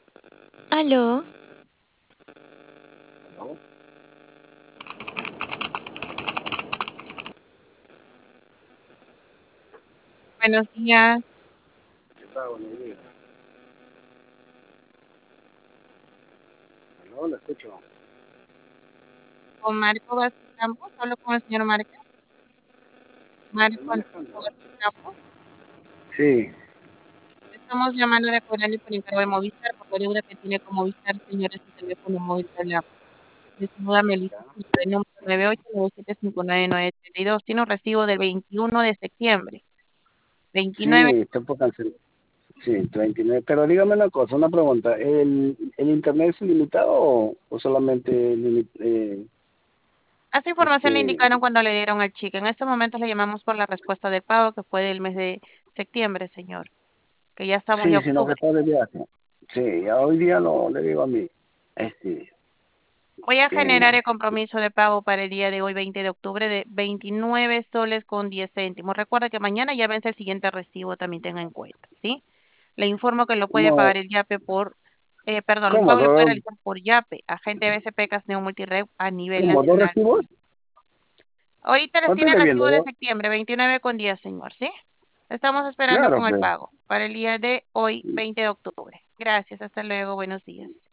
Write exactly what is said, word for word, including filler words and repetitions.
Aló, ¿No? Buenos días, ¿Qué tal? Buenos días. No, lo escucho. con Marco Vázquez Campos. Hablo con el señor Márquez. Estoy Marco Antonio manejando. Vázquez Campos. Sí, Estamos llamando de Coral por encargo de Movistar, por la deuda que tiene con Movistar, señor, en su teléfono móvil celular. Le saluda Melissa, ya. el número nueve ocho nueve siete cinco nueve nueve tres dos. Tiene un recibo del veintiuno de septiembre. veintinueve. Sí, estoy por cancelar. Sí, treinta y nueve. Pero dígame una cosa, una pregunta. ¿El, el internet es ilimitado o, o solamente limi- eh, A esta información le este? indicaron cuando le dieron al chique. En estos momentos le llamamos por la respuesta del pago que fue del mes de septiembre, señor, que ya estamos de Sí, sino que octubre. está de viaje. Sí, ya hoy día no le digo a mí. Este, Voy a generar eh, el compromiso de pago para el día de hoy, veinte de octubre, de veintinueve soles con diez céntimos. Recuerda que mañana ya vence el siguiente recibo, también tenga en cuenta, ¿sí? Le informo que lo puede ¿cómo, pagar el YAPE por, eh, perdón, el cómo, pago lo puede dos, realizar por YAPE, agente B C P Casneo Multired a nivel cómo, dos nacional, recibos? señor. Ahorita les ¿Cuánto tiene es el debiendo? recibo de ¿Dos? septiembre, veintinueve con diez, señor, ¿sí? Estamos esperando Claro, con el pues. pago para el día de hoy, veinte de octubre. Gracias, hasta luego, buenos días.